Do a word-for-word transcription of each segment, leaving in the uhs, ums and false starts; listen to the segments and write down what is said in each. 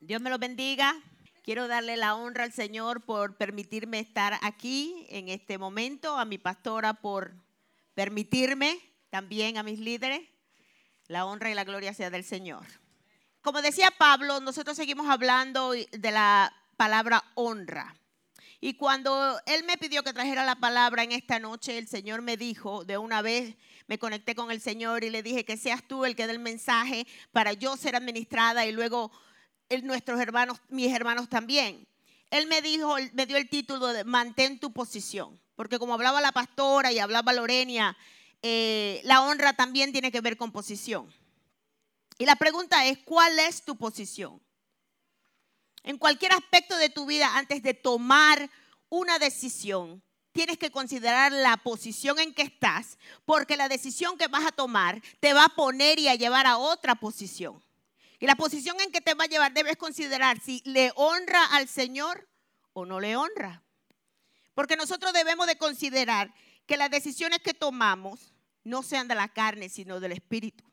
Dios me los bendiga. Quiero darle la honra al Señor por permitirme estar aquí en este momento, a mi pastora por permitirme, también a mis líderes. La honra y la gloria sea del Señor. Como decía Pablo, nosotros seguimos hablando de la palabra honra. Y cuando él me pidió que trajera la palabra en esta noche, el Señor me dijo, de una vez me conecté con el Señor y le dije que seas tú el que dé el mensaje para yo ser administrada y luego el, nuestros hermanos, mis hermanos también. Él me dijo, me dio el título de mantén tu posición, porque como hablaba la pastora y hablaba Lorenia, eh, la honra también tiene que ver con posición. Y la pregunta es, ¿cuál es tu posición? En cualquier aspecto de tu vida, antes de tomar una decisión, tienes que considerar la posición en que estás, porque la decisión que vas a tomar te va a poner y a llevar a otra posición. Y la posición en que te va a llevar debes considerar si le honra al Señor o no le honra. Porque nosotros debemos de considerar que las decisiones que tomamos no sean de la carne, sino del Espíritu.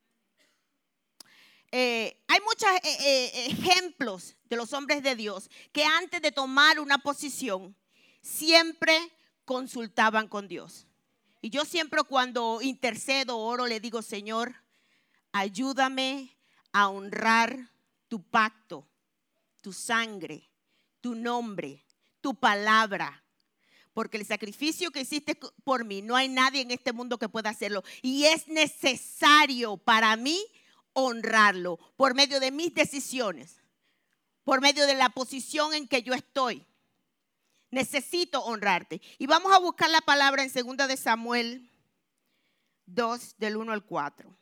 Eh, hay muchos eh, eh, ejemplos de los hombres de Dios que antes de tomar una posición siempre consultaban con Dios. Y yo siempre cuando intercedo, oro, le digo, Señor, ayúdame a honrar tu pacto, tu sangre, tu nombre, tu palabra. Porque el sacrificio que hiciste por mí, no hay nadie en este mundo que pueda hacerlo. Y es necesario para mí honrarlo por medio de mis decisiones, por medio de la posición en que yo estoy. Necesito honrarte. Y vamos a buscar la palabra en segunda de Samuel dos, del uno al cuatro.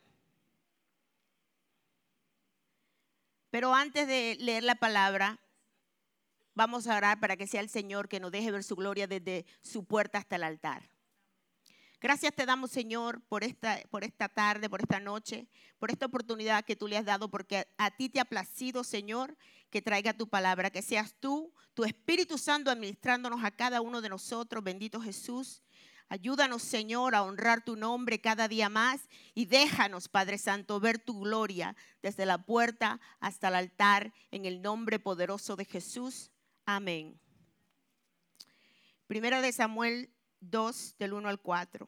Pero antes de leer la palabra, vamos a orar para que sea el Señor que nos deje ver su gloria desde su puerta hasta el altar. Gracias te damos, Señor, por esta, por esta tarde, por esta noche, por esta oportunidad que tú le has dado, porque a, a ti te ha placido, Señor, que traiga tu palabra, que seas tú, tu Espíritu Santo, administrándonos a cada uno de nosotros. Bendito Jesús. Ayúdanos, Señor, a honrar tu nombre cada día más y déjanos, Padre Santo, ver tu gloria desde la puerta hasta el altar en el nombre poderoso de Jesús. Amén. Primera de Samuel dos, del uno al cuatro.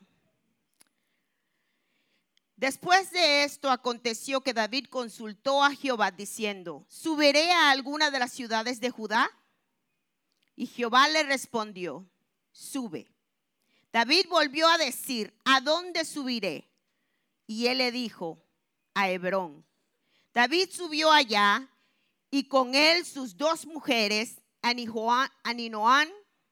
Después de esto aconteció que David consultó a Jehová diciendo, ¿subiré a alguna de las ciudades de Judá? Y Jehová le respondió, sube. David volvió a decir, ¿a dónde subiré? Y él le dijo, a Hebrón. David subió allá y con él sus dos mujeres, Aninoam,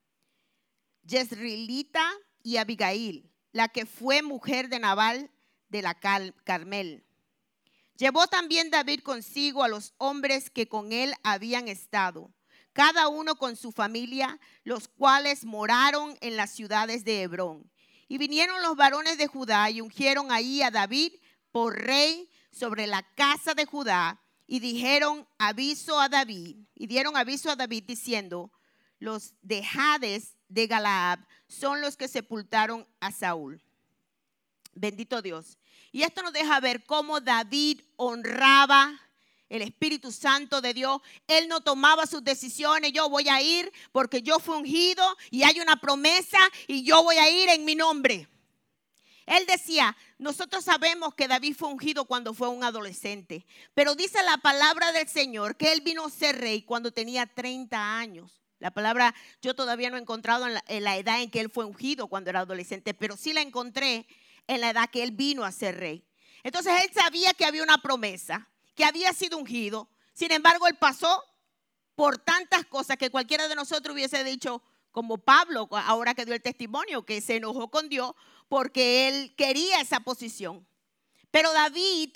Jezreelita y Abigail, la que fue mujer de Nabal de la Carmel. Llevó también David consigo a los hombres que con él habían estado, cada uno con su familia, los cuales moraron en las ciudades de Hebrón. Y vinieron los varones de Judá y ungieron ahí a David por rey sobre la casa de Judá. Y dijeron aviso a David, y dieron aviso a David diciendo, los de Jades de Galaad son los que sepultaron a Saúl. Bendito Dios. Y esto nos deja ver cómo David honraba el Espíritu Santo de Dios. Él no tomaba sus decisiones. Yo voy a ir porque yo fui ungido y hay una promesa y yo voy a ir en mi nombre. Él decía, nosotros sabemos que David fue ungido cuando fue un adolescente, pero dice la palabra del Señor que él vino a ser rey cuando tenía treinta años. La palabra yo todavía no he encontrado en la, en la edad en que él fue ungido cuando era adolescente, pero sí la encontré en la edad que él vino a ser rey. Entonces él sabía que había una promesa, que había sido ungido. Sin embargo, él pasó por tantas cosas que cualquiera de nosotros hubiese dicho, como Pablo, ahora que dio el testimonio, que se enojó con Dios porque él quería esa posición. Pero David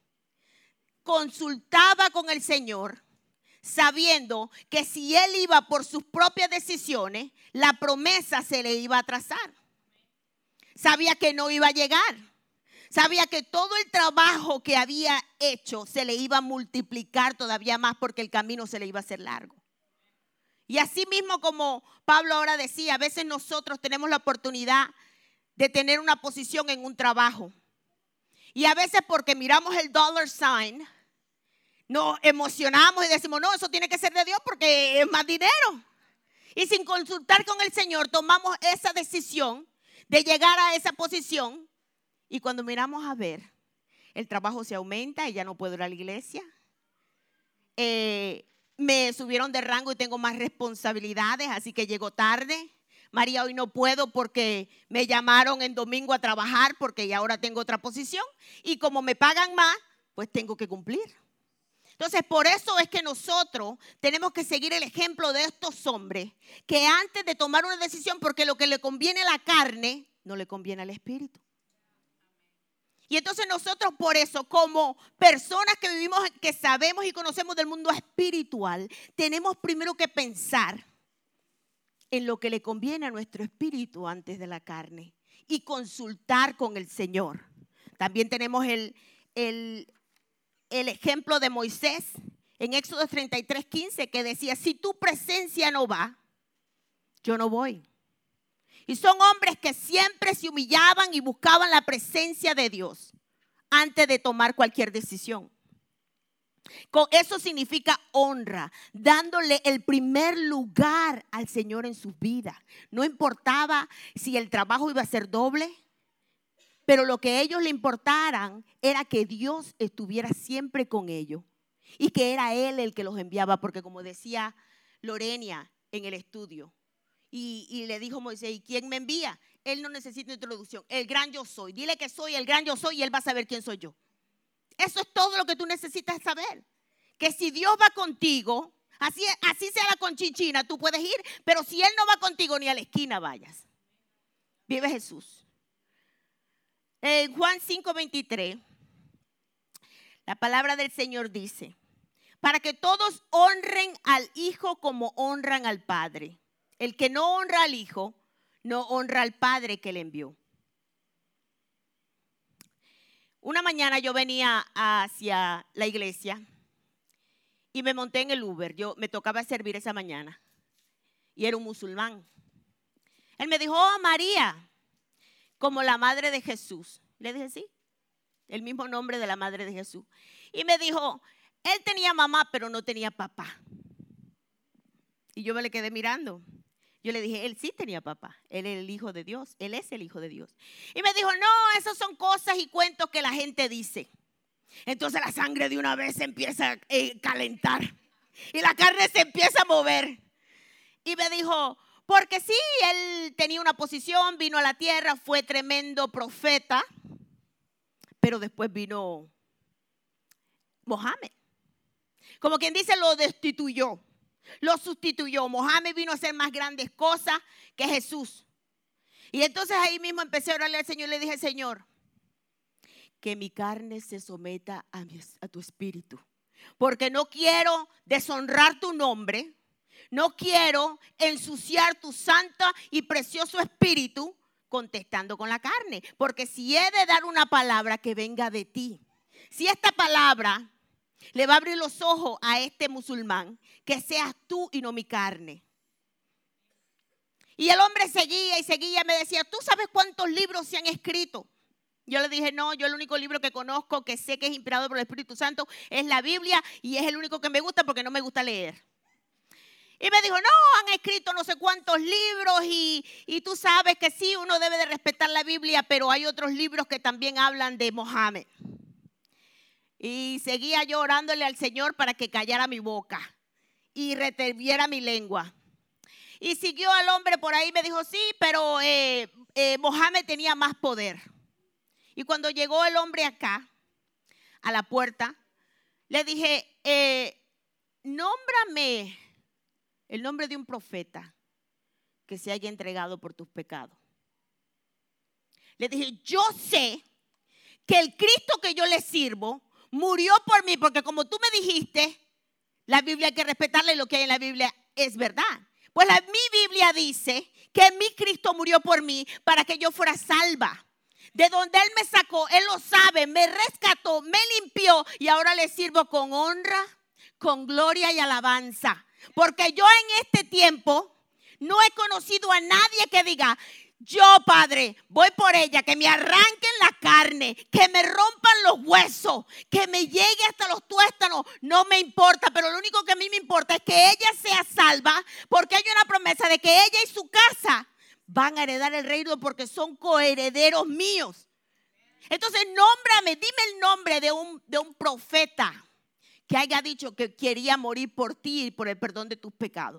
consultaba con el Señor, sabiendo que si él iba por sus propias decisiones, la promesa se le iba a atrasar. Sabía que no iba a llegar. Sabía que todo el trabajo que había hecho se le iba a multiplicar todavía más porque el camino se le iba a hacer largo. Y así mismo como Pablo ahora decía, a veces nosotros tenemos la oportunidad de tener una posición en un trabajo. Y a veces porque miramos el dollar sign, nos emocionamos y decimos, no, eso tiene que ser de Dios porque es más dinero. Y sin consultar con el Señor tomamos esa decisión de llegar a esa posición. Y cuando miramos a ver, el trabajo se aumenta y ya no puedo ir a la iglesia. Eh, me subieron de rango y tengo más responsabilidades, así que llego tarde. María, hoy no puedo porque me llamaron en domingo a trabajar porque ya ahora tengo otra posición. Y como me pagan más, pues tengo que cumplir. Entonces, por eso es que nosotros tenemos que seguir el ejemplo de estos hombres que antes de tomar una decisión, porque lo que le conviene a la carne, no le conviene al espíritu. Y entonces nosotros por eso, como personas que vivimos, que sabemos y conocemos del mundo espiritual, tenemos primero que pensar en lo que le conviene a nuestro espíritu antes de la carne y consultar con el Señor. También tenemos el, el, el ejemplo de Moisés en Éxodo treinta y tres, quince, que decía, si tu presencia no va, yo no voy. Y son hombres que siempre se humillaban y buscaban la presencia de Dios antes de tomar cualquier decisión. Eso significa honra, dándole el primer lugar al Señor en sus vidas. No importaba si el trabajo iba a ser doble, pero lo que a ellos le importaran era que Dios estuviera siempre con ellos y que era Él el que los enviaba, porque como decía Lorenia en el estudio, Y, y le dijo Moisés, ¿y quién me envía? Él no necesita introducción, el gran yo soy. Dile que soy el gran yo soy y él va a saber quién soy yo. Eso es todo lo que tú necesitas saber. Que si Dios va contigo, así, así sea la conchinchina, tú puedes ir, pero si Él no va contigo, ni a la esquina vayas. Vive Jesús. En Juan cinco veintitrés, la palabra del Señor dice, para que todos honren al Hijo como honran al Padre. El que no honra al Hijo, no honra al Padre que le envió. Una mañana yo venía hacia la iglesia y me monté en el Uber. Yo me tocaba servir esa mañana y era un musulmán. Él me dijo, oh María, como la madre de Jesús. Le dije, sí, el mismo nombre de la madre de Jesús. Y me dijo, él tenía mamá pero no tenía papá. Y yo me le quedé mirando. Yo le dije, él sí tenía papá, él es el hijo de Dios, él es el hijo de Dios. Y me dijo, no, esas son cosas y cuentos que la gente dice. Entonces la sangre de una vez se empieza a eh, calentar y la carne se empieza a mover. Y me dijo, porque sí, él tenía una posición, vino a la tierra, fue tremendo profeta, pero después vino Mohammed. Como quien dice, lo destituyó. Lo sustituyó. Mohammed vino a hacer más grandes cosas que Jesús. Y entonces ahí mismo empecé a orarle al Señor y le dije, Señor, que mi carne se someta a, mi, a tu espíritu. Porque no quiero deshonrar tu nombre. No quiero ensuciar tu santo y precioso espíritu contestando con la carne. Porque si he de dar una palabra que venga de ti, si esta palabra le va a abrir los ojos a este musulmán, que seas tú y no mi carne. Y el hombre seguía y seguía, me decía, ¿tú sabes cuántos libros se han escrito? Yo le dije, no, yo el único libro que conozco, que sé que es inspirado por el Espíritu Santo, es la Biblia y es el único que me gusta porque no me gusta leer. Y me dijo, no, han escrito no sé cuántos libros y, y tú sabes que sí, uno debe de respetar la Biblia, pero hay otros libros que también hablan de Mohammed. Y seguía yo orándole al Señor para que callara mi boca y retuviera mi lengua. Y siguió el hombre por ahí y me dijo, sí, pero eh, eh, Mohammed tenía más poder. Y cuando llegó el hombre acá, a la puerta, le dije, eh, nómbrame el nombre de un profeta que se haya entregado por tus pecados. Le dije, yo sé que el Cristo que yo le sirvo murió por mí, porque como tú me dijiste, la Biblia hay que respetarla y lo que hay en la Biblia es verdad. Pues la, mi Biblia dice que mi Cristo murió por mí para que yo fuera salva. De donde Él me sacó, Él lo sabe, me rescató, me limpió y ahora le sirvo con honra, con gloria y alabanza. Porque yo en este tiempo no he conocido a nadie que diga, yo, Padre, voy por ella, que me arranquen la carne, que me rompan los huesos, que me llegue hasta los tuétanos, no me importa, pero lo único que a mí me importa es que ella sea salva, porque hay una promesa de que ella y su casa van a heredar el reino porque son coherederos míos. Entonces, nómbrame, dime el nombre de un, de un profeta que haya dicho que quería morir por ti y por el perdón de tus pecados.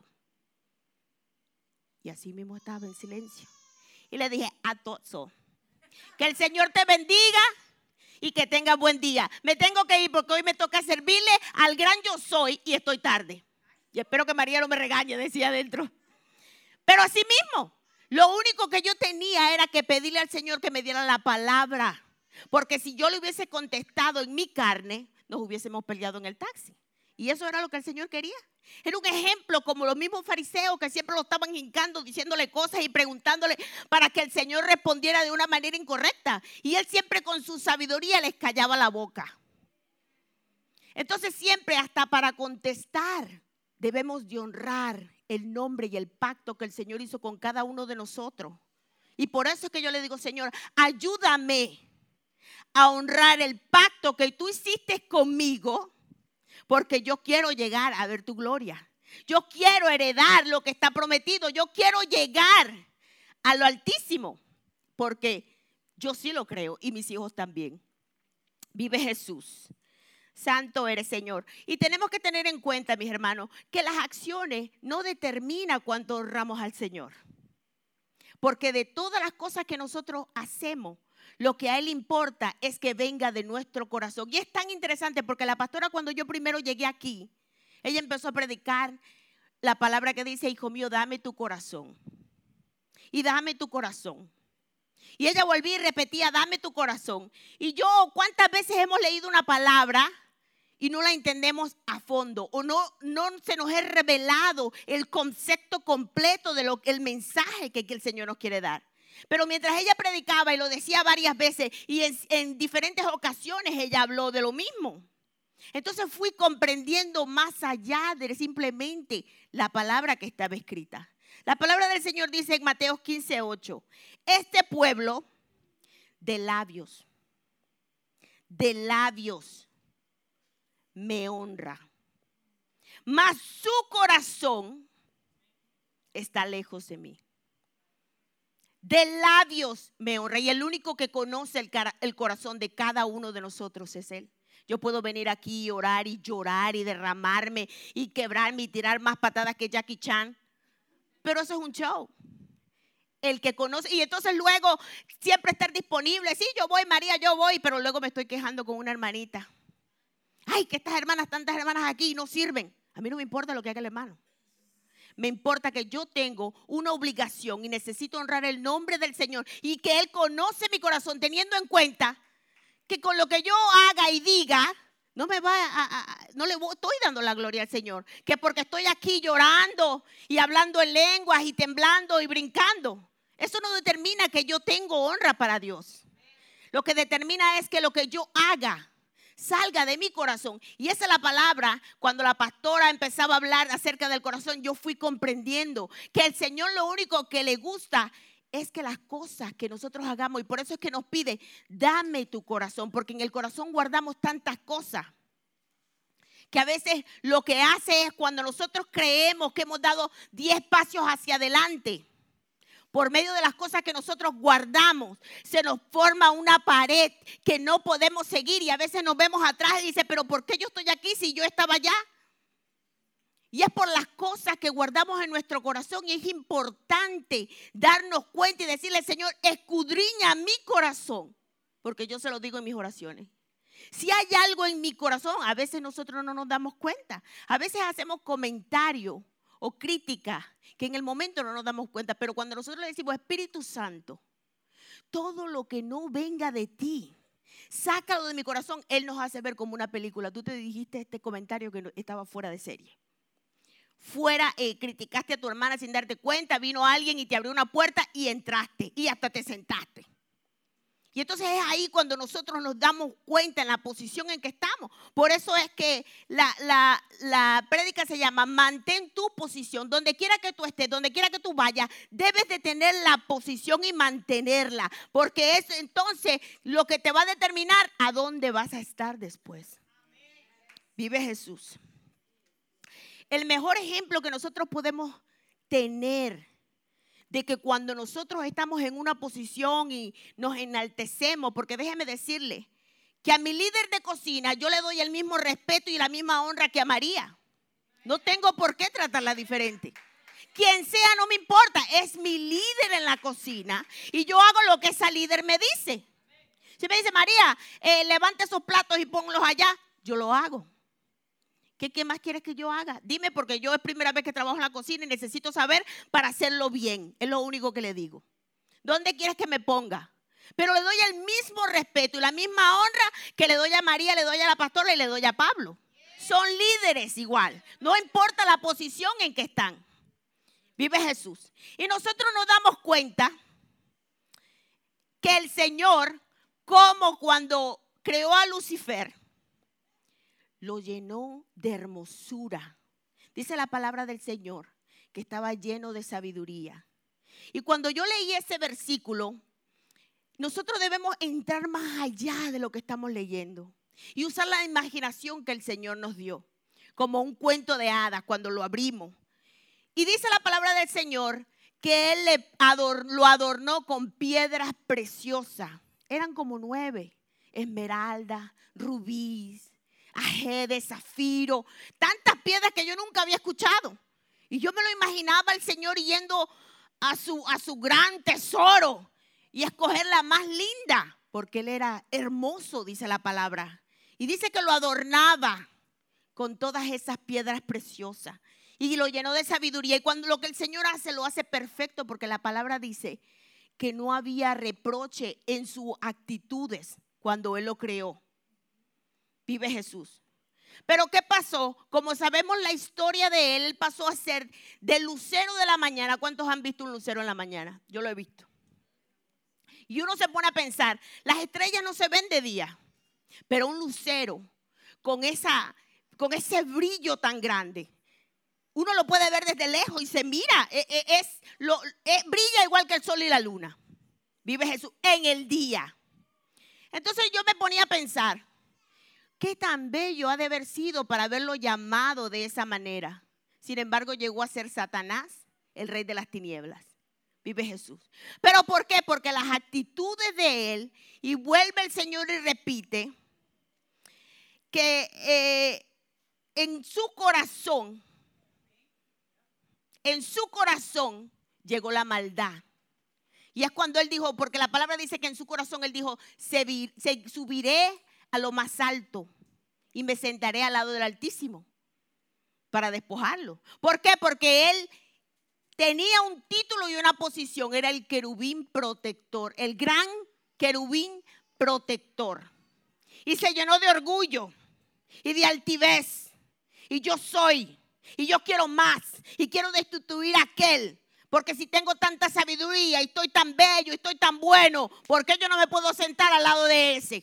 Y así mismo estaba en silencio. Y le dije, a todos, que el Señor te bendiga y que tenga buen día. Me tengo que ir porque hoy me toca servirle al gran yo soy y estoy tarde. Y espero que María no me regañe, decía adentro. Pero así mismo, lo único que yo tenía era que pedirle al Señor que me diera la palabra. Porque si yo le hubiese contestado en mi carne, nos hubiésemos peleado en el taxi. Y eso era lo que el Señor quería. Era un ejemplo como los mismos fariseos que siempre lo estaban hincando, diciéndole cosas y preguntándole para que el Señor respondiera de una manera incorrecta. Y él siempre con su sabiduría les callaba la boca. Entonces siempre hasta para contestar debemos de honrar el nombre y el pacto que el Señor hizo con cada uno de nosotros. Y por eso es que yo le digo, Señor, ayúdame a honrar el pacto que tú hiciste conmigo, porque yo quiero llegar a ver tu gloria. Yo quiero heredar lo que está prometido. Yo quiero llegar a lo altísimo, porque yo sí lo creo y mis hijos también. Vive Jesús. Santo eres, Señor. Y tenemos que tener en cuenta, mis hermanos, que las acciones no determinan cuánto honramos al Señor. Porque de todas las cosas que nosotros hacemos, lo que a Él importa es que venga de nuestro corazón. Y es tan interesante porque la pastora, cuando yo primero llegué aquí, ella empezó a predicar la palabra que dice, hijo mío, dame tu corazón. Y dame tu corazón. Y ella volvía y repetía, dame tu corazón. Y yo, ¿cuántas veces hemos leído una palabra y no la entendemos a fondo? O no, no se nos ha revelado el concepto completo de lo, el mensaje que, que el Señor nos quiere dar. Pero mientras ella predicaba y lo decía varias veces y en, en diferentes ocasiones ella habló de lo mismo. Entonces fui comprendiendo más allá de simplemente la palabra que estaba escrita. La palabra del Señor dice en Mateo quince ocho, este pueblo de labios, de labios me honra, mas su corazón está lejos de mí. De labios me honra, y el único que conoce el, cara, el corazón de cada uno de nosotros es Él. Yo puedo venir aquí y orar y llorar y derramarme y quebrarme y tirar más patadas que Jackie Chan, pero eso es un show. El que conoce, y entonces luego siempre estar disponible. Sí, yo voy, María, yo voy, pero luego me estoy quejando con una hermanita. Ay, que estas hermanas, tantas hermanas aquí no sirven. A mí no me importa lo que haga el hermano. Me importa que yo tengo una obligación y necesito honrar el nombre del Señor y que Él conoce mi corazón, teniendo en cuenta que con lo que yo haga y diga, no me va a, a, no le voy, estoy dando la gloria al Señor. Que porque estoy aquí llorando y hablando en lenguas y temblando y brincando, eso no determina que yo tengo honra para Dios. Lo que determina es que lo que yo haga salga de mi corazón. Y esa es la palabra. Cuando la pastora empezaba a hablar acerca del corazón, yo fui comprendiendo que el Señor lo único que le gusta es que las cosas que nosotros hagamos, y por eso es que nos pide, dame tu corazón, porque en el corazón guardamos tantas cosas que a veces lo que hace es cuando nosotros creemos que hemos dado diez pasos hacia adelante, por medio de las cosas que nosotros guardamos, se nos forma una pared que no podemos seguir y a veces nos vemos atrás y dice, pero ¿por qué yo estoy aquí si yo estaba allá? Y es por las cosas que guardamos en nuestro corazón y es importante darnos cuenta y decirle, Señor, escudriña mi corazón, porque yo se lo digo en mis oraciones. Si hay algo en mi corazón, a veces nosotros no nos damos cuenta. A veces hacemos comentarios o críticas que en el momento no nos damos cuenta, pero cuando nosotros le decimos, Espíritu Santo, todo lo que no venga de ti, sácalo de mi corazón, Él nos hace ver como una película. Tú te dijiste este comentario que estaba fuera de serie. Fuera, eh, criticaste a tu hermana sin darte cuenta, vino alguien y te abrió una puerta y entraste y hasta te sentaste. Y entonces es ahí cuando nosotros nos damos cuenta en la posición en que estamos. Por eso es que la, la, la prédica se llama mantén tu posición. Donde quiera que tú estés, donde quiera que tú vayas, debes de tener la posición y mantenerla. Porque es entonces lo que te va a determinar a dónde vas a estar después. Vive Jesús. El mejor ejemplo que nosotros podemos tener de que cuando nosotros estamos en una posición y nos enaltecemos, porque déjeme decirle que a mi líder de cocina yo le doy el mismo respeto y la misma honra que a María. No tengo por qué tratarla diferente. Quien sea no me importa, es mi líder en la cocina y yo hago lo que esa líder me dice. Si me dice María, eh, levante esos platos y ponlos allá, yo lo hago. ¿Qué, ¿Qué más quieres que yo haga? Dime, porque yo es primera vez que trabajo en la cocina y necesito saber para hacerlo bien. Es lo único que le digo. ¿Dónde quieres que me ponga? Pero le doy el mismo respeto y la misma honra que le doy a María, le doy a la pastora y le doy a Pablo. Son líderes igual. No importa la posición en que están. Vive Jesús. Y nosotros nos damos cuenta que el Señor, como cuando creó a Lucifer, lo llenó de hermosura. Dice la palabra del Señor que estaba lleno de sabiduría. Y cuando yo leí ese versículo, nosotros debemos entrar más allá de lo que estamos leyendo y usar la imaginación que el Señor nos dio, como un cuento de hadas cuando lo abrimos. Y dice la palabra del Señor que Él le ador- lo adornó con piedras preciosas. Eran como nueve: esmeralda, rubí, ajede, zafiro, tantas piedras que yo nunca había escuchado. Y yo me lo imaginaba el Señor yendo a su, a su gran tesoro y escoger la más linda, porque Él era hermoso, dice la palabra. Y dice que lo adornaba con todas esas piedras preciosas y lo llenó de sabiduría. Y cuando lo que el Señor hace, lo hace perfecto, porque la palabra dice que no había reproche en sus actitudes cuando Él lo creó. Vive Jesús. Pero ¿qué pasó? Como sabemos la historia de él, él pasó a ser del lucero de la mañana. ¿Cuántos han visto un lucero en la mañana? Yo lo he visto. Y uno se pone a pensar, las estrellas no se ven de día, pero un lucero con, esa, con ese brillo tan grande, uno lo puede ver desde lejos y se mira, es, es, lo, es, brilla igual que el sol y la luna. Vive Jesús en el día. Entonces yo me ponía a pensar, qué tan bello ha de haber sido para haberlo llamado de esa manera. Sin embargo, llegó a ser Satanás, el rey de las tinieblas. Vive Jesús. ¿Pero por qué? Porque las actitudes de él, y vuelve el Señor y repite, que eh, en su corazón, en su corazón llegó la maldad. Y es cuando él dijo, porque la palabra dice que en su corazón él dijo, se, vi, se subiré a lo más alto y me sentaré al lado del Altísimo para despojarlo. ¿Por qué? Porque él tenía un título y una posición, era el querubín protector, el gran querubín protector. Y se llenó de orgullo y de altivez. Y yo soy, y yo quiero más, y quiero destituir a aquel. Porque si tengo tanta sabiduría y estoy tan bello y estoy tan bueno, ¿por qué yo no me puedo sentar al lado de ese?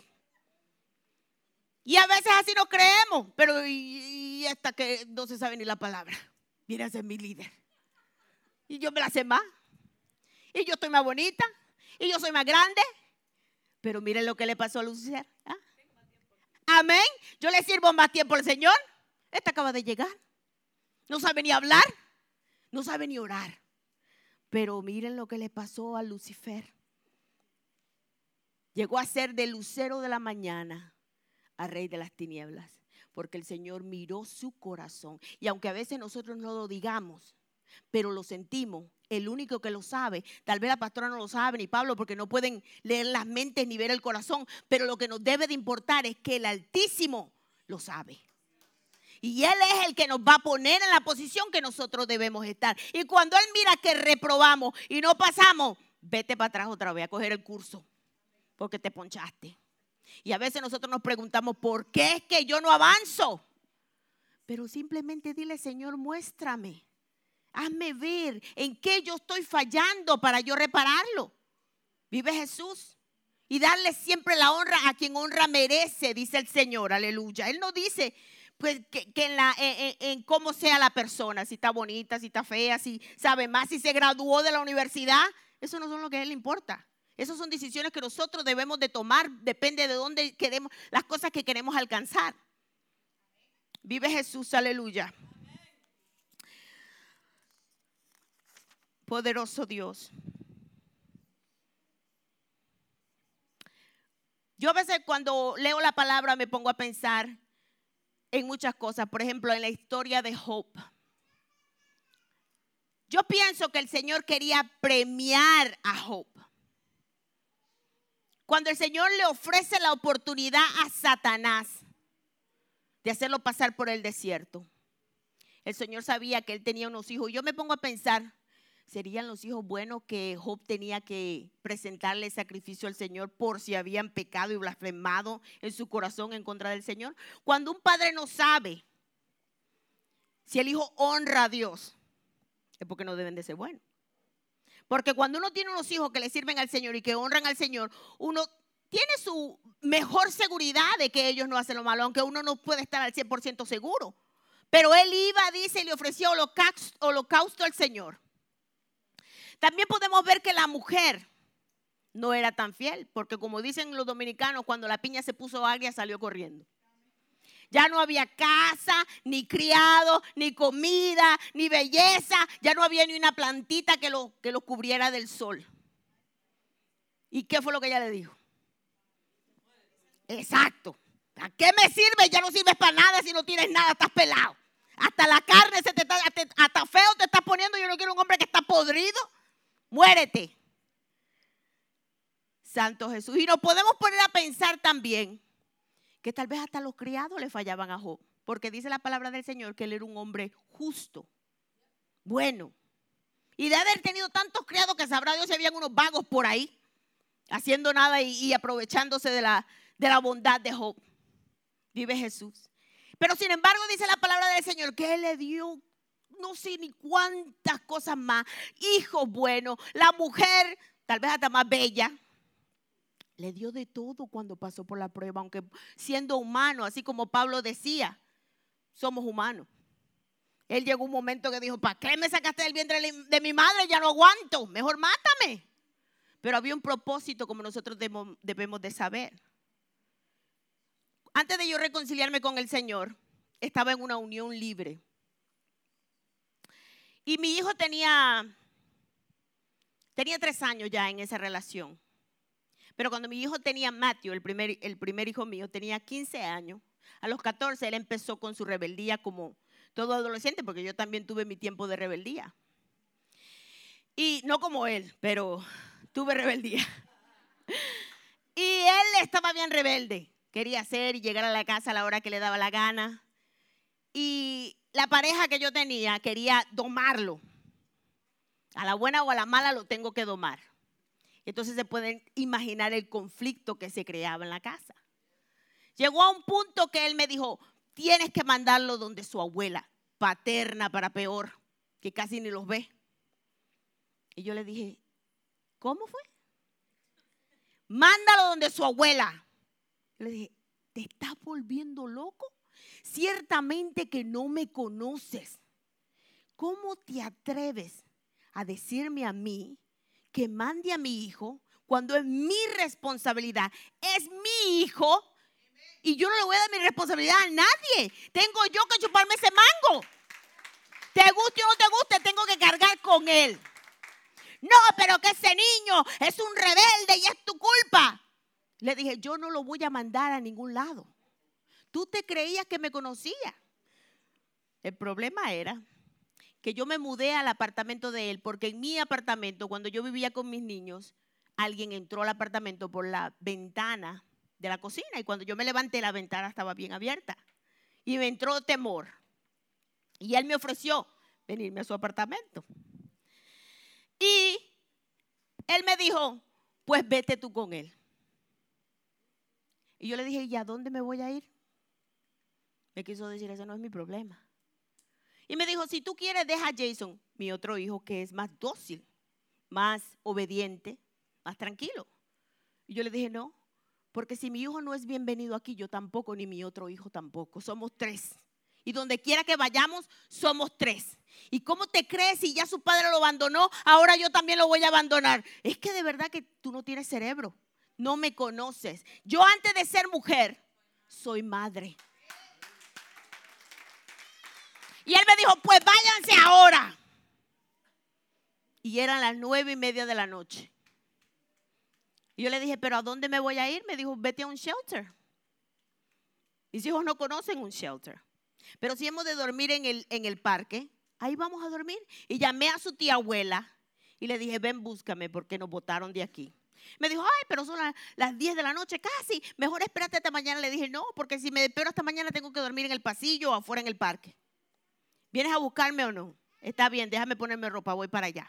Y a veces así nos creemos, pero y, y hasta que no se sabe ni la palabra. Mira, ese es mi líder. Y yo me la sé más. Y yo estoy más bonita. Y yo soy más grande. Pero miren lo que le pasó a Lucifer. ¿Ah? Amén. Yo le sirvo más tiempo al Señor. Esta acaba de llegar. No sabe ni hablar. No sabe ni orar. Pero miren lo que le pasó a Lucifer. Llegó a ser del lucero de la mañana a rey de las tinieblas, porque el Señor miró su corazón. Y aunque a veces nosotros no lo digamos, pero lo sentimos, el único que lo sabe, tal vez la pastora no lo sabe, ni Pablo, porque no pueden leer las mentes ni ver el corazón, pero lo que nos debe de importar es que el Altísimo lo sabe. Y Él es el que nos va a poner en la posición que nosotros debemos estar. Y cuando Él mira que reprobamos y no pasamos, vete para atrás otra vez a coger el curso, porque te ponchaste. Y a veces nosotros nos preguntamos, ¿por qué es que yo no avanzo? Pero simplemente dile, Señor, muéstrame. Hazme ver en qué yo estoy fallando para yo repararlo. Vive Jesús. y darle siempre la honra a quien honra merece, dice el Señor, aleluya. Él no dice pues que, que en, la, en, en cómo sea la persona, si está bonita, si está fea, si sabe más, si se graduó de la universidad. Eso no son lo que a Él le importa. Esas son decisiones que nosotros debemos de tomar, depende de dónde queremos, las cosas que queremos alcanzar. Vive Jesús, aleluya. Poderoso Dios. Yo a veces cuando leo la palabra me pongo a pensar en muchas cosas. Por ejemplo, en la historia de Job. Yo pienso que el Señor quería premiar a Job. Cuando el Señor le ofrece la oportunidad a Satanás de hacerlo pasar por el desierto, el Señor sabía que él tenía unos hijos. Yo me pongo a pensar, ¿serían los hijos buenos que Job tenía que presentarle sacrificio al Señor por si habían pecado y blasfemado en su corazón en contra del Señor? Cuando un padre no sabe si el hijo honra a Dios, es porque no deben de ser buenos. Porque cuando uno tiene unos hijos que le sirven al Señor y que honran al Señor, uno tiene su mejor seguridad de que ellos no hacen lo malo, aunque uno no puede estar al cien por ciento seguro. Pero él iba, dice, y le ofreció holocausto, holocausto al Señor. También podemos ver que la mujer no era tan fiel, porque como dicen los dominicanos, cuando la piña se puso agria salió corriendo. Ya no había casa, ni criado, ni comida, ni belleza. Ya no había ni una plantita que lo, que lo cubriera del sol. ¿Y qué fue lo que ella le dijo? Exacto. ¿A qué me sirve? Ya no sirves para nada si no tienes nada, estás pelado. Hasta la carne se te está, hasta, hasta feo te estás poniendo. Yo no quiero un hombre que está podrido. Muérete. Santo Jesús. Y nos podemos poner a pensar también que tal vez hasta los criados le fallaban a Job, porque dice la palabra del Señor que él era un hombre justo, bueno. Y de haber tenido tantos criados que sabrá Dios si habían unos vagos por ahí, haciendo nada y, y aprovechándose de la, de la bondad de Job. Vive Jesús. Pero sin embargo dice la palabra del Señor que él le dio no sé ni cuántas cosas más, hijos buenos, la mujer tal vez hasta más bella. Le dio de todo cuando pasó por la prueba, aunque siendo humano, así como Pablo decía, somos humanos. Él llegó un momento que dijo, ¿para qué me sacaste del vientre de mi madre? Ya no aguanto, mejor mátame. Pero había un propósito como nosotros debemos, debemos de saber. Antes de yo reconciliarme con el Señor, estaba en una unión libre. Y mi hijo tenía, tenía tres años ya en esa relación. Pero cuando mi hijo tenía, Matthew, el primer, el primer hijo mío, tenía quince años, a los catorce él empezó con su rebeldía como todo adolescente, porque yo también tuve mi tiempo de rebeldía. Y no como él, pero tuve rebeldía. Y él estaba bien rebelde, quería hacer y llegar a la casa a la hora que le daba la gana. Y la pareja que yo tenía quería domarlo. A la buena o a la mala lo tengo que domar. Entonces se pueden imaginar el conflicto que se creaba en la casa. Llegó a un punto que él me dijo, tienes que mandarlo donde su abuela, paterna para peor, que casi ni los ve. Y yo le dije, ¿cómo fue? Mándalo donde su abuela. Yo le dije, ¿te estás volviendo loco? Ciertamente que no me conoces. ¿Cómo te atreves a decirme a mí que mande a mi hijo cuando es mi responsabilidad? Es mi hijo y yo no le voy a dar mi responsabilidad a nadie. Tengo yo que chuparme ese mango. Te guste o no te guste, tengo que cargar con él. No, pero que ese niño es un rebelde y es tu culpa. Le dije, yo no lo voy a mandar a ningún lado. Tú te creías que me conocía. El problema era que yo me mudé al apartamento de él, porque en mi apartamento, cuando yo vivía con mis niños, alguien entró al apartamento por la ventana de la cocina y cuando yo me levanté la ventana estaba bien abierta y me entró temor. Y él me ofreció venirme a su apartamento. Y él me dijo, pues vete tú con él. Y yo le dije, ¿y a dónde me voy a ir? Me quiso decir, ese no es mi problema. Y me dijo, si tú quieres, deja a Jason, mi otro hijo, que es más dócil, más obediente, más tranquilo. Y yo le dije, no, porque si mi hijo no es bienvenido aquí, yo tampoco, ni mi otro hijo tampoco. Somos tres. Y donde quiera que vayamos, somos tres. ¿Y cómo te crees si ya su padre lo abandonó? Ahora yo también lo voy a abandonar. Es que de verdad que tú no tienes cerebro. No me conoces. Yo antes de ser mujer, soy madre. Y él me dijo, pues váyanse ahora. Y eran las nueve y media de la noche. Y yo le dije, ¿pero a dónde me voy a ir? Me dijo, vete a un shelter. Mis hijos no conocen un shelter. Pero si hemos de dormir en el, en el parque, ahí vamos a dormir. Y llamé a su tía abuela y le dije, ven, búscame porque nos botaron de aquí. Me dijo, ay, pero son las, las diez de la noche casi. Mejor espérate hasta mañana. Le dije, no, porque si me espero hasta mañana tengo que dormir en el pasillo o afuera en el parque. ¿Vienes a buscarme o no? Está bien, déjame ponerme ropa, voy para allá.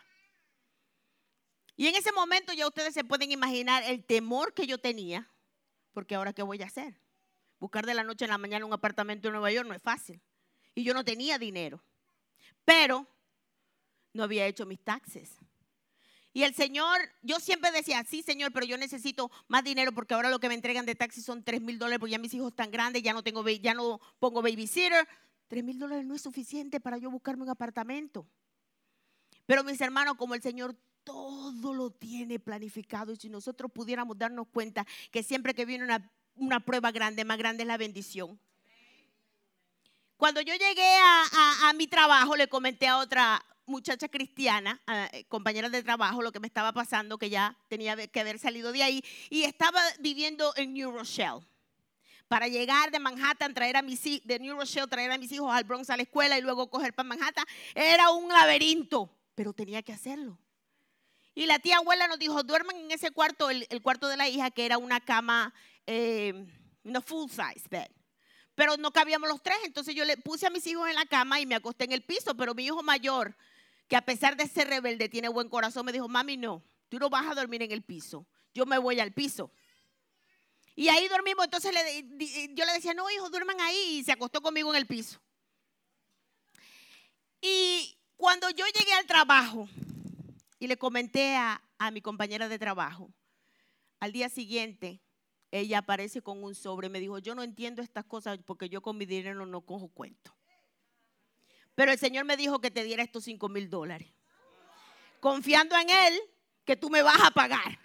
Y en ese momento ya ustedes se pueden imaginar el temor que yo tenía, porque ahora ¿qué voy a hacer? Buscar de la noche a la mañana un apartamento en Nueva York no es fácil. Y yo no tenía dinero, pero no había hecho mis taxes. Y el Señor, yo siempre decía, sí, Señor, pero yo necesito más dinero porque ahora lo que me entregan de taxis son tres mil dólares porque ya mis hijos están grandes, ya no, tengo, ya no pongo babysitter. tres mil dólares no es suficiente para yo buscarme un apartamento. Pero mis hermanos, como el Señor todo lo tiene planificado, y si nosotros pudiéramos darnos cuenta que siempre que viene una, una prueba grande, más grande es la bendición. Cuando yo llegué a, a, a mi trabajo, le comenté a otra muchacha cristiana, a, compañera de trabajo, lo que me estaba pasando, que ya tenía que haber salido de ahí, y estaba viviendo en New Rochelle. Para llegar de Manhattan, traer a mis de New Rochelle, traer a mis hijos al Bronx a la escuela y luego coger para Manhattan, era un laberinto, pero tenía que hacerlo. Y la tía abuela nos dijo, duerman en ese cuarto, el, el cuarto de la hija, que era una cama, eh, una full size bed. Pero no cabíamos los tres, entonces yo le puse a mis hijos en la cama y me acosté en el piso. Pero mi hijo mayor, que a pesar de ser rebelde, tiene buen corazón, me dijo, mami, no, tú no vas a dormir en el piso, yo me voy al piso. Y ahí dormimos, entonces le, yo le decía, no, hijo, duerman ahí, y se acostó conmigo en el piso. Y cuando yo llegué al trabajo y le comenté a, a mi compañera de trabajo, al día siguiente, ella aparece con un sobre y me dijo, yo no entiendo estas cosas porque yo con mi dinero no cojo cuento. Pero el Señor me dijo que te diera estos cinco mil dólares. Confiando en Él que tú me vas a pagar.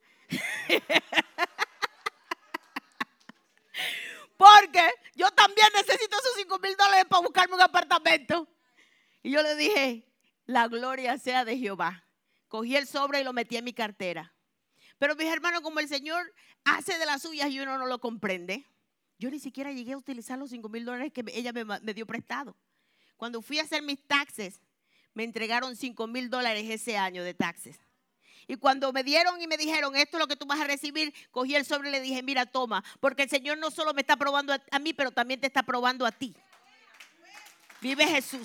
Porque yo también necesito esos cinco mil dólares para buscarme un apartamento. Y yo le dije, la gloria sea de Jehová. Cogí el sobre y lo metí en mi cartera. Pero mis hermanos, como el Señor hace de las suyas y uno no lo comprende, yo ni siquiera llegué a utilizar los cinco mil dólares que ella me, me dio prestado. Cuando fui a hacer mis taxes, me entregaron cinco mil dólares ese año de taxes. Y cuando me dieron y me dijeron, esto es lo que tú vas a recibir, cogí el sobre y le dije, mira, toma, porque el Señor no solo me está probando a, a mí, pero también te está probando a ti. Vive Jesús.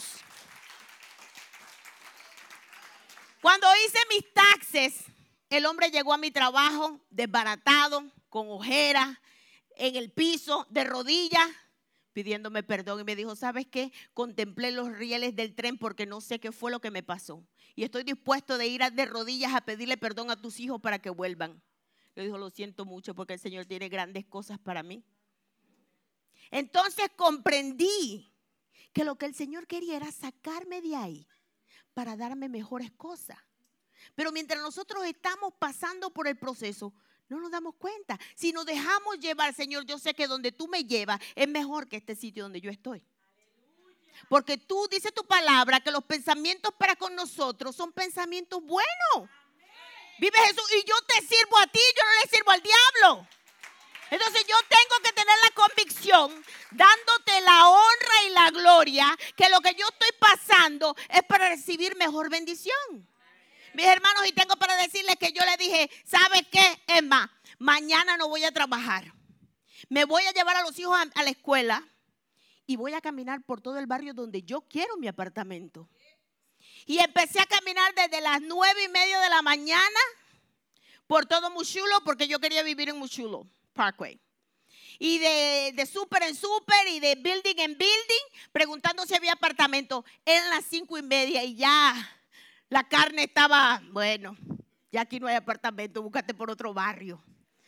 Cuando hice mis taxes, el hombre llegó a mi trabajo desbaratado, con ojeras, en el piso, de rodillas, pidiéndome perdón. Y me dijo, ¿sabes qué? Contemplé los rieles del tren porque no sé qué fue lo que me pasó. Y estoy dispuesto de ir de rodillas a pedirle perdón a tus hijos para que vuelvan. Yo dijo, lo siento mucho porque el Señor tiene grandes cosas para mí. Entonces comprendí que lo que el Señor quería era sacarme de ahí para darme mejores cosas. Pero mientras nosotros estamos pasando por el proceso, no nos damos cuenta. Si nos dejamos llevar, Señor, yo sé que donde tú me llevas es mejor que este sitio donde yo estoy. Porque tú dices tu palabra que los pensamientos para con nosotros son pensamientos buenos. Vive Jesús, y yo te sirvo a ti, yo no le sirvo al diablo. Entonces yo tengo que tener la convicción, dándote la honra y la gloria, que lo que yo estoy pasando es para recibir mejor bendición. Mis hermanos, y tengo para decirles que yo le dije, ¿sabes qué, Emma? Mañana no voy a trabajar. Me voy a llevar a los hijos a, a la escuela y voy a caminar por todo el barrio donde yo quiero mi apartamento. Y empecé a caminar desde las nueve y media de la mañana por todo Mushulo, porque yo quería vivir en Mushulo Parkway. Y de, de súper en súper y de building en building, preguntando si había apartamento. Eran las cinco y media y ya la carne estaba, bueno, ya aquí no hay apartamento, búscate por otro barrio.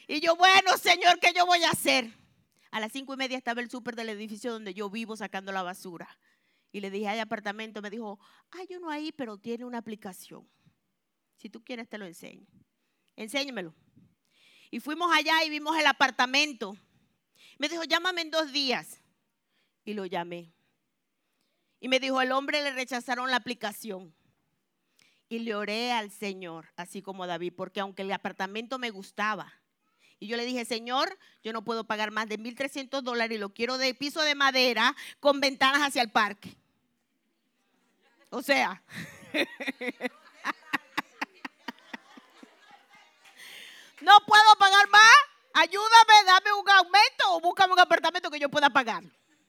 Y yo, bueno, Señor, ¿qué yo voy a hacer? A las cinco y media estaba el súper del edificio donde yo vivo sacando la basura. Y le dije, hay apartamento. Me dijo, hay uno ahí, pero tiene una aplicación. Si tú quieres te lo enseño. Enséñamelo. Y fuimos allá y vimos el apartamento. Me dijo, llámame en dos días. Y lo llamé. Y me dijo, el hombre le rechazaron la aplicación. Y le oré al Señor, así como a David, porque aunque el apartamento me gustaba. Y yo le dije, Señor, yo no puedo pagar más de mil trescientos dólares y lo quiero de piso de madera con ventanas hacia el parque. O sea, no puedo pagar más. Ayúdame, dame un aumento o búscame un apartamento que yo pueda pagar.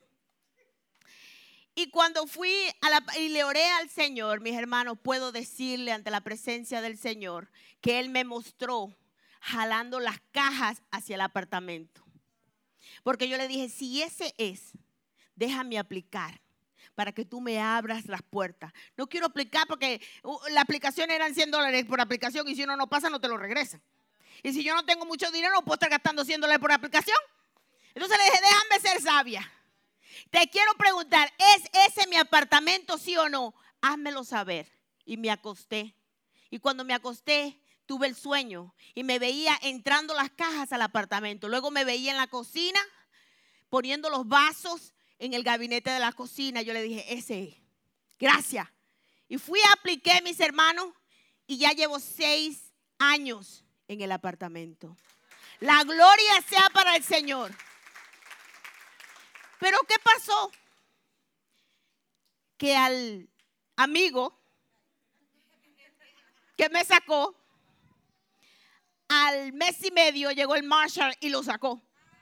Y cuando fui a la, y le oré al Señor, mis hermanos, puedo decirle ante la presencia del Señor que Él me mostró jalando las cajas hacia el apartamento. Porque yo le dije, si ese es, déjame aplicar para que tú me abras las puertas. No quiero aplicar porque la aplicación eran cien dólares por aplicación y si uno no pasa no te lo regresan. Y si yo no tengo mucho dinero no puedo estar gastando cien dólares por aplicación. Entonces le dije, déjame ser sabia. Te quiero preguntar, ¿es ese mi apartamento, sí o no? Házmelo saber. Y me acosté. Y cuando me acosté, tuve el sueño. Y me veía entrando las cajas al apartamento. Luego me veía en la cocina, poniendo los vasos en el gabinete de la cocina. Yo le dije, ese es. Gracias. Y fui a apliqué, mis hermanos, y ya llevo seis años en el apartamento. La gloria sea para el Señor. Pero ¿qué pasó? Que al amigo que me sacó, al mes y medio llegó el Marshall y lo sacó.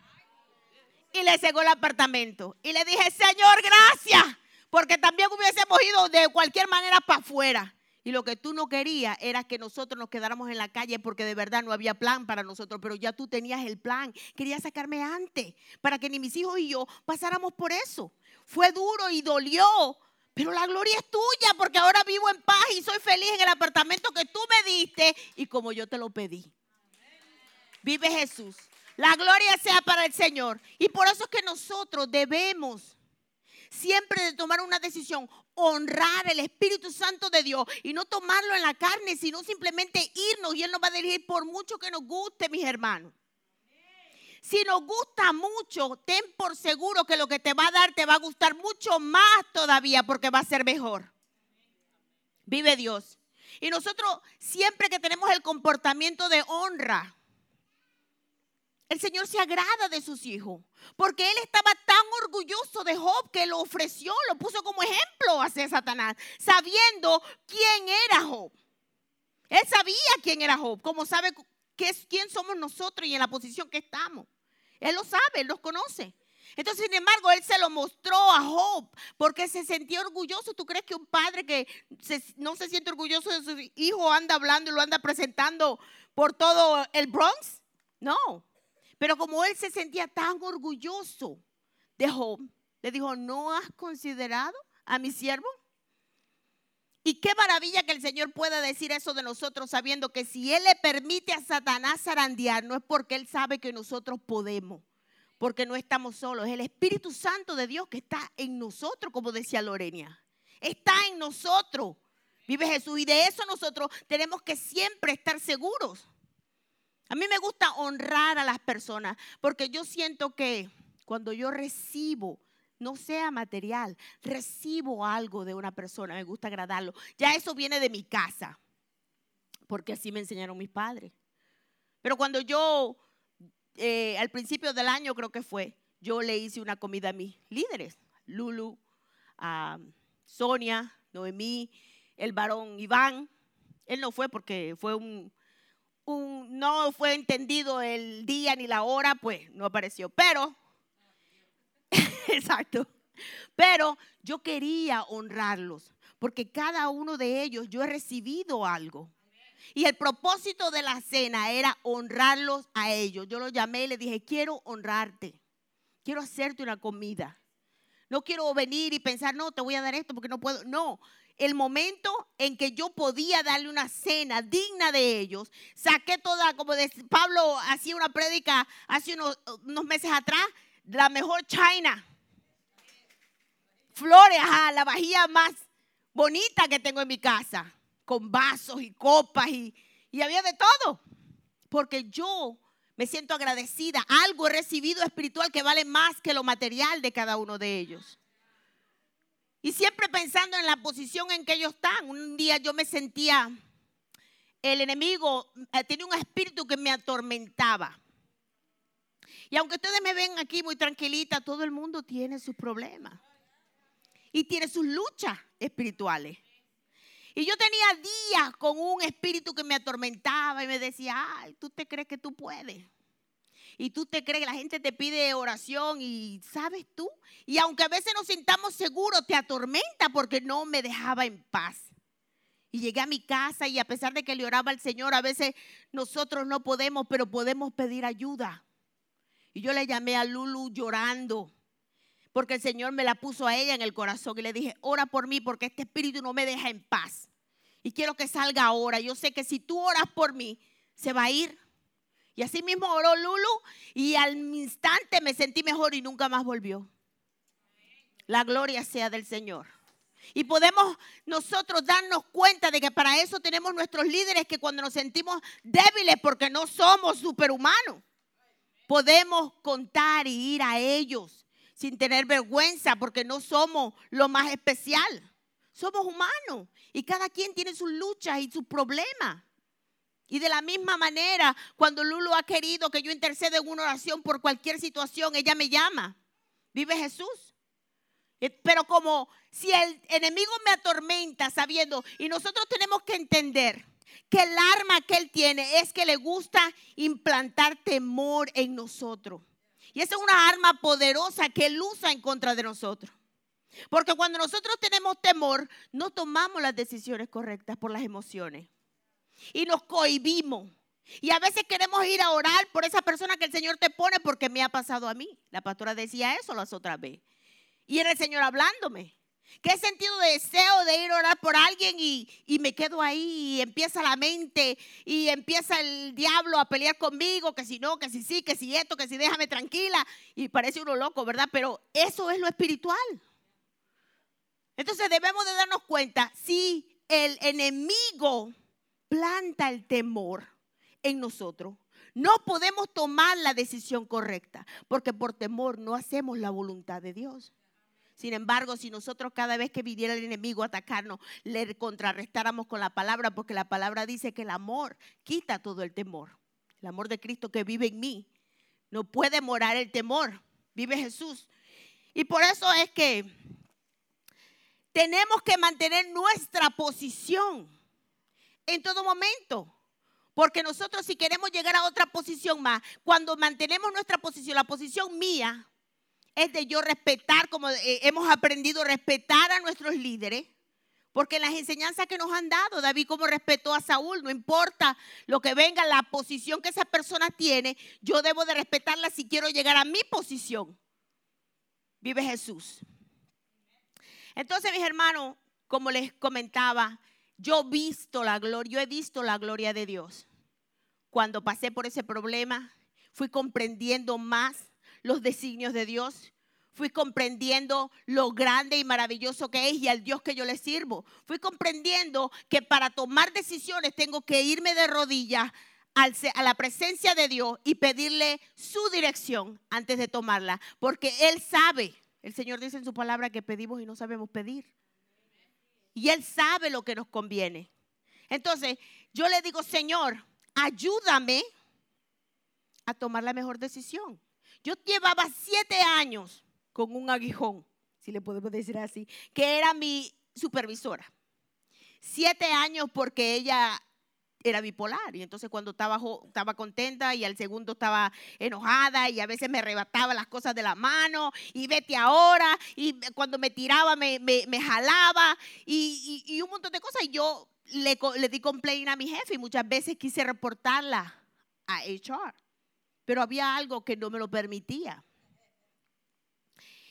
Y le cegó el apartamento. Y le dije, Señor, gracias, porque también hubiésemos ido de cualquier manera para afuera. Y lo que tú no querías era que nosotros nos quedáramos en la calle porque de verdad no había plan para nosotros. Pero ya tú tenías el plan. Querías sacarme antes para que ni mis hijos y yo pasáramos por eso. Fue duro y dolió. Pero la gloria es tuya porque ahora vivo en paz y soy feliz en el apartamento que tú me diste y como yo te lo pedí. Vive Jesús. La gloria sea para el Señor. Y por eso es que nosotros debemos siempre de tomar una decisión, honrar el Espíritu Santo de Dios y no tomarlo en la carne, sino simplemente irnos y Él nos va a dirigir por mucho que nos guste, mis hermanos. Si nos gusta mucho, ten por seguro que lo que te va a dar te va a gustar mucho más todavía porque va a ser mejor. Vive Dios. Y nosotros siempre que tenemos el comportamiento de honra, el Señor se agrada de sus hijos, porque Él estaba tan orgulloso de Job que lo ofreció, lo puso como ejemplo hacia Satanás, sabiendo quién era Job. Él sabía quién era Job, como sabe qué es, quién somos nosotros y en la posición que estamos. Él lo sabe, Él los conoce. Entonces, sin embargo, Él se lo mostró a Job porque se sentía orgulloso. ¿Tú crees que un padre que se, no se siente orgulloso de su hijo anda hablando y lo anda presentando por todo el Bronx? No. Pero como él se sentía tan orgulloso de Job, le dijo, ¿no has considerado a mi siervo? Y qué maravilla que el Señor pueda decir eso de nosotros, sabiendo que si Él le permite a Satanás zarandear, no es porque Él sabe que nosotros podemos, porque no estamos solos. Es el Espíritu Santo de Dios que está en nosotros, como decía Lorenia. Está en nosotros. Vive Jesús. Y de eso nosotros tenemos que siempre estar seguros. A mí me gusta honrar a las personas porque yo siento que cuando yo recibo, no sea material, recibo algo de una persona, me gusta agradarlo. Ya eso viene de mi casa, porque así me enseñaron mis padres. Pero cuando yo, eh, al principio del año creo que fue, yo le hice una comida a mis líderes, Lulu, a Sonia, Noemí, el varón Iván. Él no fue porque fue un... Un, no fue entendido el día ni la hora, pues no apareció. Pero, exacto, pero yo quería honrarlos, porque cada uno de ellos yo he recibido algo. Y el propósito de la cena era honrarlos a ellos. Yo los llamé y les dije, quiero honrarte, quiero hacerte una comida. No quiero venir y pensar, no, te voy a dar esto porque no puedo. No, el momento en que yo podía darle una cena digna de ellos, saqué toda, como de, Pablo hacía una prédica hace unos, unos meses atrás, la mejor china. Flores, ajá, la vajilla más bonita que tengo en mi casa, con vasos y copas y, y había de todo. Porque yo me siento agradecida. Algo he recibido espiritual que vale más que lo material de cada uno de ellos. Y siempre pensando en la posición en que ellos están. Un día yo me sentía, el enemigo eh, tenía un espíritu que me atormentaba. Y aunque ustedes me ven aquí muy tranquilita, todo el mundo tiene sus problemas. Y tiene sus luchas espirituales. Y yo tenía días con un espíritu que me atormentaba y me decía, ay, tú te crees que tú puedes. Y tú te crees que la gente te pide oración y ¿sabes tú? Y aunque a veces nos sintamos seguros, te atormenta porque no me dejaba en paz. Y llegué a mi casa y a pesar de que le oraba al Señor, a veces nosotros no podemos, pero podemos pedir ayuda. Y yo le llamé a Lulu llorando. Porque el Señor me la puso a ella en el corazón y le dije, ora por mí porque este espíritu no me deja en paz. Y quiero que salga ahora. Yo sé que si tú oras por mí, se va a ir. Y así mismo oró Lulu y al instante me sentí mejor y nunca más volvió. La gloria sea del Señor. Y podemos nosotros darnos cuenta de que para eso tenemos nuestros líderes que cuando nos sentimos débiles porque no somos superhumanos, podemos contar y ir a ellos. Sin tener vergüenza porque no somos lo más especial. Somos humanos y cada quien tiene sus luchas y sus problemas. Y de la misma manera, cuando Lulu ha querido que yo interceda en una oración por cualquier situación, ella me llama. ¿Vive Jesús? Pero como si el enemigo me atormenta sabiendo, y nosotros tenemos que entender que el arma que él tiene es que le gusta implantar temor en nosotros. Y esa es una arma poderosa que él usa en contra de nosotros. Porque cuando nosotros tenemos temor, no tomamos las decisiones correctas por las emociones. Y nos cohibimos. Y a veces queremos ir a orar por esa persona que el Señor te pone porque me ha pasado a mí. La pastora decía eso las otras veces. Y era el Señor hablándome. ¿Qué sentido de deseo de ir a orar por alguien y, y me quedo ahí y empieza la mente y empieza el diablo a pelear conmigo, que si no, que si sí, que si esto, que si déjame tranquila y parece uno loco, ¿verdad? Pero eso es lo espiritual. Entonces debemos de darnos cuenta, si el enemigo planta el temor en nosotros, no podemos tomar la decisión correcta porque por temor no hacemos la voluntad de Dios. Sin embargo, si nosotros cada vez que viniera el enemigo a atacarnos, le contrarrestáramos con la palabra, porque la palabra dice que el amor quita todo el temor. El amor de Cristo que vive en mí, no puede morar el temor, vive Jesús. Y por eso es que tenemos que mantener nuestra posición en todo momento. Porque nosotros si queremos llegar a otra posición más, cuando mantenemos nuestra posición, la posición mía, es de yo respetar, como eh, hemos aprendido a respetar a nuestros líderes, porque en las enseñanzas que nos han dado, David como respetó a Saúl, no importa lo que venga, la posición que esa persona tiene, yo debo de respetarla si quiero llegar a mi posición. Vive Jesús. Entonces, mis hermanos, como les comentaba, yo he visto la gloria, yo he visto la gloria de Dios. Cuando pasé por ese problema, fui comprendiendo más los designios de Dios. Fui comprendiendo lo grande y maravilloso que es y al Dios que yo le sirvo. Fui comprendiendo que para tomar decisiones tengo que irme de rodillas a la presencia de Dios y pedirle su dirección antes de tomarla. Porque Él sabe, el Señor dice en su palabra que pedimos y no sabemos pedir. Y Él sabe lo que nos conviene. Entonces, yo le digo, Señor, ayúdame a tomar la mejor decisión. Yo llevaba siete años con un aguijón, si le podemos decir así, que era mi supervisora. Siete años porque ella era bipolar. Y entonces cuando estaba, estaba contenta y al segundo estaba enojada y a veces me arrebataba las cosas de la mano y vete ahora. Y cuando me tiraba me, me, me jalaba y, y, y un montón de cosas. Y yo le, le di complaint a mi jefe y muchas veces quise reportarla a H R. Pero había algo que no me lo permitía.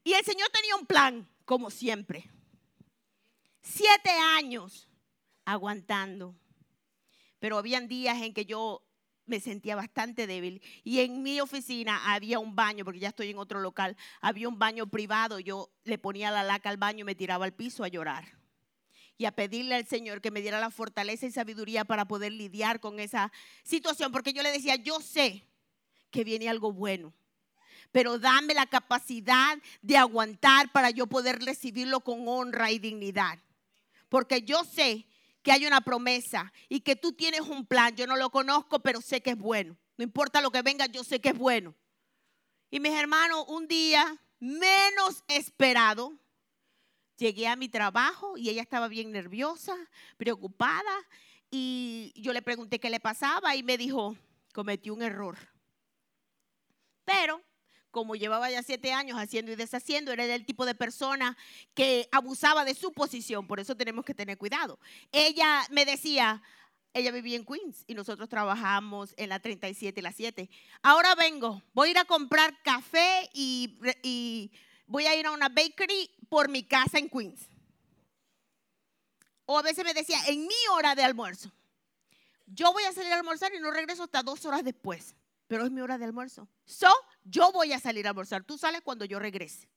Y el Señor tenía un plan, como siempre. Siete años aguantando. Pero habían días en que yo me sentía bastante débil. Y en mi oficina había un baño, porque ya estoy en otro local, había un baño privado. Yo le ponía la laca al baño y me tiraba al piso a llorar. Y a pedirle al Señor que me diera la fortaleza y sabiduría para poder lidiar con esa situación. Porque yo le decía, yo sé que viene algo bueno, pero dame la capacidad de aguantar para yo poder recibirlo con honra y dignidad. Porque yo sé que hay una promesa y que tú tienes un plan. Yo no lo conozco, pero sé que es bueno. No importa lo que venga, yo sé que es bueno. Y mis hermanos, un día menos esperado, llegué a mi trabajo y ella estaba bien nerviosa, preocupada. Y yo le pregunté qué le pasaba y me dijo, cometí un error. Pero como llevaba ya siete años haciendo y deshaciendo, era del tipo de persona que abusaba de su posición. Por eso tenemos que tener cuidado. Ella me decía, ella vivía en Queens y nosotros trabajamos en la treinta y siete y la siete. Ahora vengo, voy a ir a comprar café y, y voy a ir a una bakery por mi casa en Queens. O a veces me decía, en mi hora de almuerzo. Yo voy a salir a almorzar y no regreso hasta dos horas después. Pero es mi hora de almuerzo. So, yo voy a salir a almorzar. Tú sales cuando yo regrese.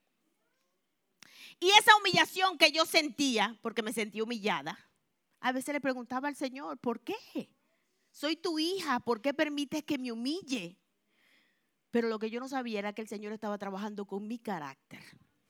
Y esa humillación que yo sentía, porque me sentía humillada, a veces le preguntaba al Señor, ¿por qué? Soy tu hija, ¿por qué permites que me humille? Pero lo que yo no sabía era que el Señor estaba trabajando con mi carácter.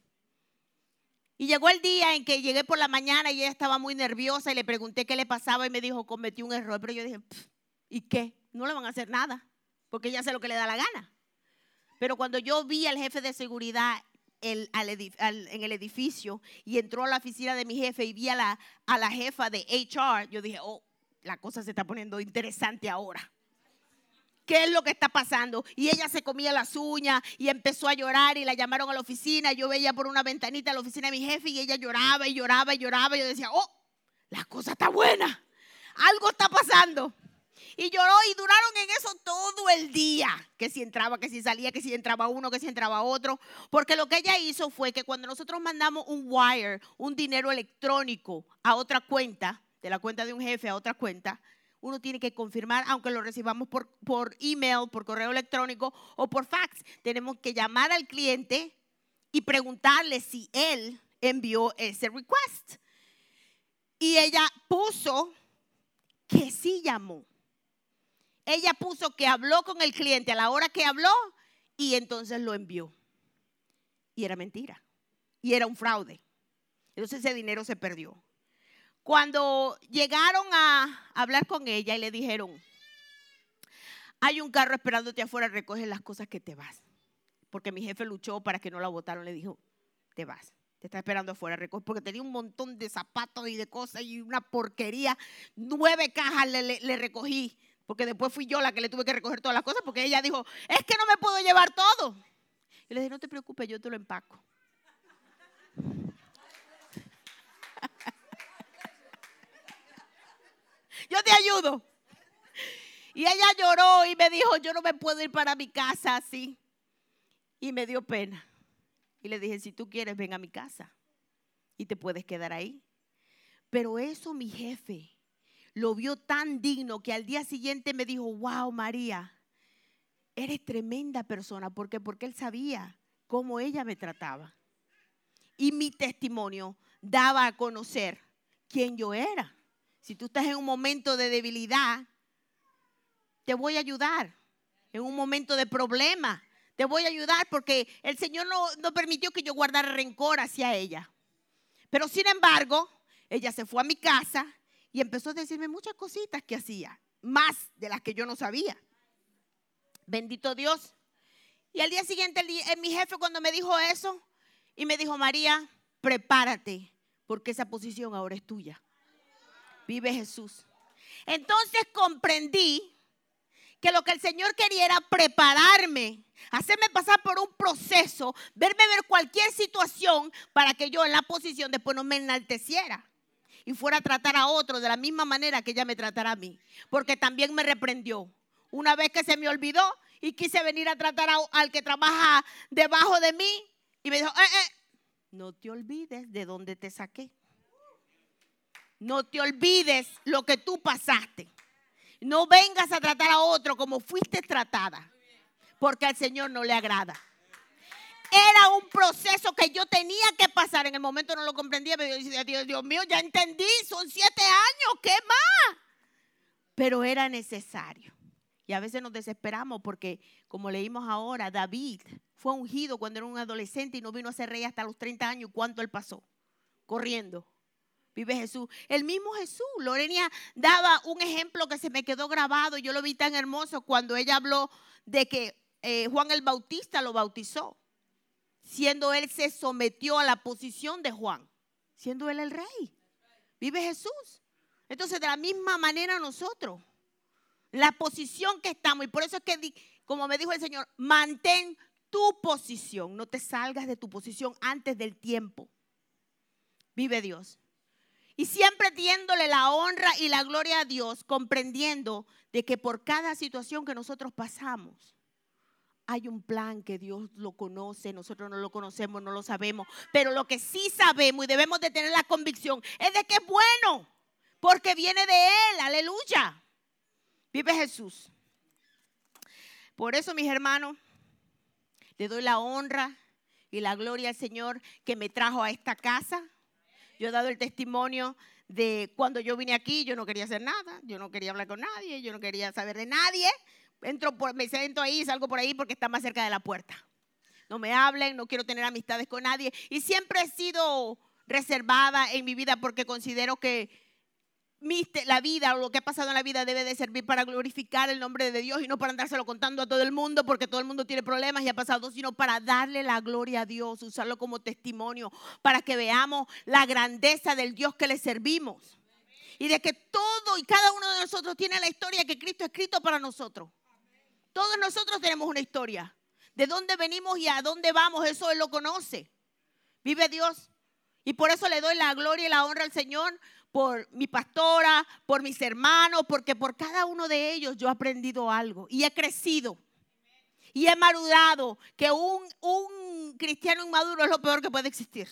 Y llegó el día en que llegué por la mañana y ella estaba muy nerviosa y le pregunté qué le pasaba y me dijo, cometí un error. Pero yo dije, ¿y qué? No le van a hacer nada, porque ella hace lo que le da la gana. Pero cuando yo vi al jefe de seguridad el, al edif- al, en el edificio y entró a la oficina de mi jefe y vi a la, a la jefa de H R, yo dije, oh, la cosa se está poniendo interesante ahora. ¿Qué es lo que está pasando? Y ella se comía las uñas y empezó a llorar y la llamaron a la oficina. Yo veía por una ventanita a la oficina de mi jefe y ella lloraba y lloraba y lloraba. Y yo decía, oh, la cosa está buena. Algo está pasando. Y lloró y duraron en eso todo el día. Que si entraba, que si salía, que si entraba uno, que si entraba otro. Porque lo que ella hizo fue que cuando nosotros mandamos un wire, un dinero electrónico a otra cuenta, de la cuenta de un jefe a otra cuenta, uno tiene que confirmar, aunque lo recibamos por, por email, por correo electrónico o por fax. Tenemos que llamar al cliente y preguntarle si él envió ese request. Y ella puso que sí llamó. Ella puso que habló con el cliente a la hora que habló y entonces lo envió. Y era mentira. Y era un fraude. Entonces ese dinero se perdió. Cuando llegaron a hablar con ella y le dijeron, hay un carro esperándote afuera, recoge las cosas que te vas. Porque mi jefe luchó para que no la votaran, le dijo, te vas. Te está esperando afuera, recoge. Porque tenía un montón de zapatos y de cosas y una porquería. Nueve cajas le, le, le recogí. Porque después fui yo la que le tuve que recoger todas las cosas. Porque ella dijo, es que no me puedo llevar todo. Y le dije, no te preocupes, yo te lo empaco. Yo te ayudo. Y ella lloró y me dijo, yo no me puedo ir para mi casa así. Y me dio pena. Y le dije, si tú quieres, ven a mi casa. Y te puedes quedar ahí. Pero eso mi jefe lo vio tan digno que al día siguiente me dijo, wow, María, eres tremenda persona. ¿Por qué? Porque él sabía cómo ella me trataba. Y mi testimonio daba a conocer quién yo era. Si tú estás en un momento de debilidad, te voy a ayudar. En un momento de problema, te voy a ayudar porque el Señor no, no permitió que yo guardara rencor hacia ella. Pero sin embargo, ella se fue a mi casa y empezó a decirme muchas cositas que hacía, más de las que yo no sabía. Bendito Dios. Y al día siguiente, el día, mi jefe cuando me dijo eso, y me dijo, María, prepárate, porque esa posición ahora es tuya. Vive Jesús. Entonces comprendí que lo que el Señor quería era prepararme, hacerme pasar por un proceso, verme ver cualquier situación para que yo en la posición después no me enalteciera y fuera a tratar a otro de la misma manera que ella me tratara a mí. Porque también me reprendió. Una vez que se me olvidó y quise venir a tratar a, al que trabaja debajo de mí, Y me dijo, eh, eh, no te olvides de dónde te saqué. No te olvides lo que tú pasaste. No vengas a tratar a otro como fuiste tratada, porque al Señor no le agrada. Era un proceso que yo tenía que pasar. En el momento no lo comprendía, pero yo decía, Dios, Dios mío, ya entendí, son siete años, ¿qué más? Pero era necesario. Y a veces nos desesperamos porque, como leímos ahora, David fue ungido cuando era un adolescente y no vino a ser rey hasta los treinta años. ¿Cuánto él pasó? Corriendo. Vive Jesús. El mismo Jesús. Lorena daba un ejemplo que se me quedó grabado. Yo lo vi tan hermoso cuando ella habló de que eh, Juan el Bautista lo bautizó, siendo él se sometió a la posición de Juan, siendo él el rey. Vive Jesús. Entonces, de la misma manera nosotros, la posición que estamos, y por eso es que, como me dijo el Señor, mantén tu posición, no te salgas de tu posición antes del tiempo. Vive Dios. Y siempre diéndole la honra y la gloria a Dios, comprendiendo de que por cada situación que nosotros pasamos, hay un plan que Dios lo conoce, nosotros no lo conocemos, no lo sabemos. Pero lo que sí sabemos y debemos de tener la convicción es de que es bueno, porque viene de Él, aleluya. Vive Jesús. Por eso, mis hermanos, le doy la honra y la gloria al Señor que me trajo a esta casa. Yo he dado el testimonio de cuando yo vine aquí, yo no quería hacer nada, yo no quería hablar con nadie, yo no quería saber de nadie. Entro por, me siento ahí, salgo por ahí porque está más cerca de la puerta. No me hablen, no quiero tener amistades con nadie. Y siempre he sido reservada en mi vida porque considero que mi, la vida o lo que ha pasado en la vida debe de servir para glorificar el nombre de Dios y no para andárselo contando a todo el mundo porque todo el mundo tiene problemas y ha pasado, sino para darle la gloria a Dios, usarlo como testimonio para que veamos la grandeza del Dios que le servimos. Y de que todo y cada uno de nosotros tiene la historia que Cristo ha escrito para nosotros. Todos nosotros tenemos una historia. De dónde venimos y a dónde vamos, eso Él lo conoce. Vive Dios. Y por eso le doy la gloria y la honra al Señor, por mi pastora, por mis hermanos, porque por cada uno de ellos yo he aprendido algo y he crecido. Y he madurado, que un, un cristiano inmaduro es lo peor que puede existir.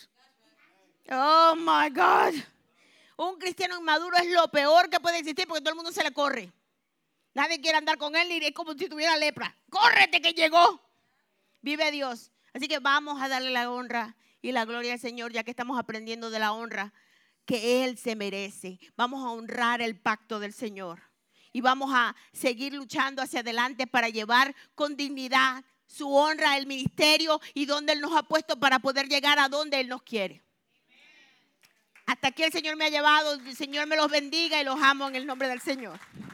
Oh my God. Un cristiano inmaduro es lo peor que puede existir porque todo el mundo se le corre. Nadie quiere andar con él y es como si tuviera lepra. ¡Córrete que llegó! Vive Dios. Así que vamos a darle la honra y la gloria al Señor, ya que estamos aprendiendo de la honra que Él se merece. Vamos a honrar el pacto del Señor. Y vamos a seguir luchando hacia adelante para llevar con dignidad su honra al ministerio y donde Él nos ha puesto para poder llegar a donde Él nos quiere. Hasta aquí el Señor me ha llevado. El Señor me los bendiga y los amo en el nombre del Señor.